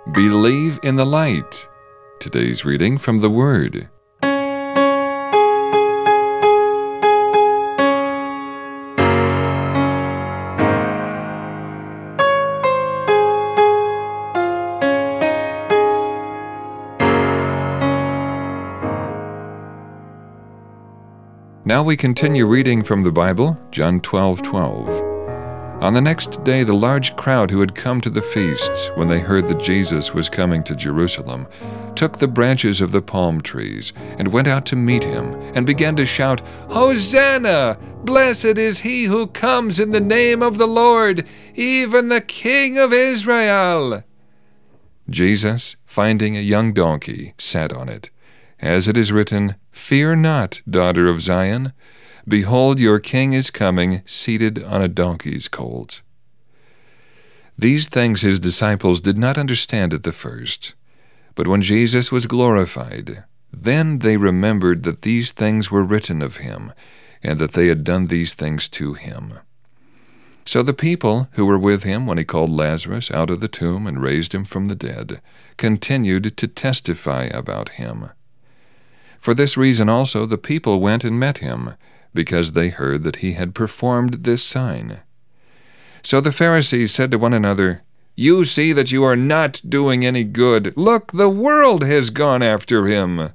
believe in the light. Today's reading from the Word. Now we continue reading from the Bible, John 12:12. On the next day, the large crowd who had come to the feast, when they heard that Jesus was coming to Jerusalem, took the branches of the palm trees and went out to meet him, and began to shout, "Hosanna! Blessed is he who comes in the name of the Lord, even the King of Israel!" Jesus, finding a young donkey, sat on it. As it is written, "Fear not, daughter of Zion. Behold, your king is coming, seated on a donkey's colt." These things his disciples did not understand at the first. But when Jesus was glorified, then they remembered that these things were written of him, and that they had done these things to him. So the people who were with him when he called Lazarus out of the tomb and raised him from the dead continued to testify about him. For this reason also the people went and met him, because they heard that he had performed this sign. So the Pharisees said to one another, "You see that you are not doing any good. Look, the world has gone after him."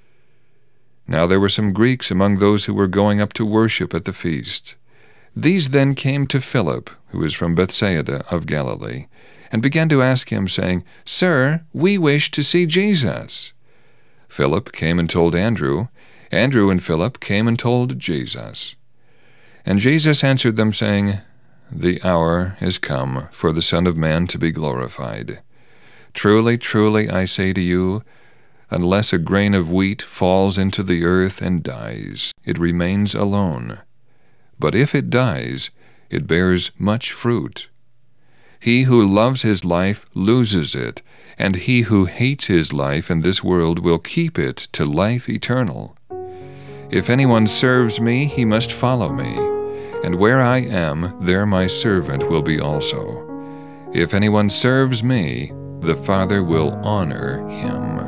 Now there were some Greeks among those who were going up to worship at the feast. These then came to Philip, who was from Bethsaida of Galilee, and began to ask him, saying, "Sir, we wish to see Jesus." Philip came and told Andrew. Andrew and Philip came and told Jesus. And Jesus answered them, saying, "The hour is come for the Son of Man to be glorified. Truly, truly, I say to you, unless a grain of wheat falls into the earth and dies, it remains alone. But if it dies, it bears much fruit. He who loves his life loses it, and he who hates his life in this world will keep it to life eternal. If anyone serves me, he must follow me, and where I am, there my servant will be also. If anyone serves me, the Father will honor him."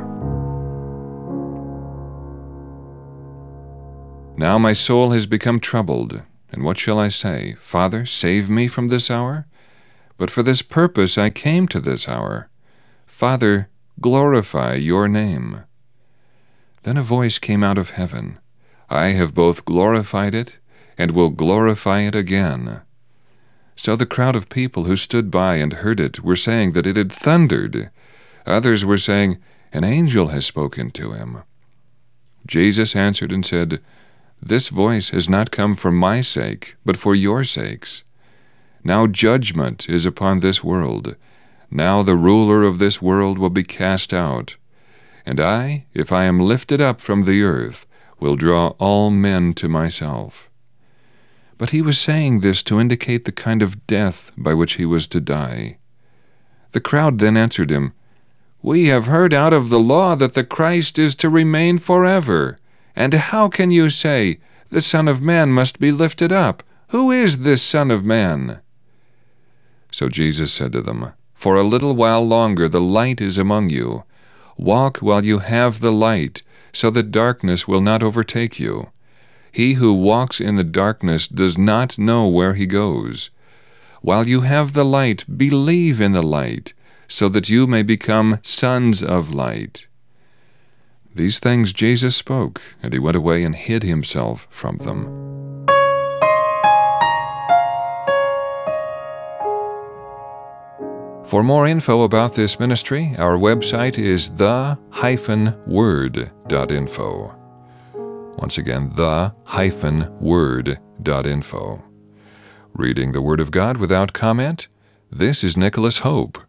Now my soul has become troubled, and what shall I say? Father, save me from this hour? But for this purpose I came to this hour. Father, glorify your name. Then a voice came out of heaven. I have both glorified it and will glorify it again. So the crowd of people who stood by and heard it were saying that it had thundered. Others were saying, "An angel has spoken to him." Jesus answered and said, "This voice has not come for my sake, but for your sakes. Now judgment is upon this world. Now the ruler of this world will be cast out. And I, if I am lifted up from the earth, will draw all men to myself." But he was saying this to indicate the kind of death by which he was to die. The crowd then answered him, "We have heard out of the law that the Christ is to remain forever. And how can you say, 'The Son of Man must be lifted up'? Who is this Son of Man?" So Jesus said to them, "For a little while longer the light is among you. Walk while you have the light, so that darkness will not overtake you. He who walks in the darkness does not know where he goes. While you have the light, believe in the light, so that you may become sons of light." These things Jesus spoke, and he went away and hid himself from them. For more info about this ministry, our website is the-word.info. Once again, the-word.info. Reading the Word of God without comment, this is Nicholas Hope.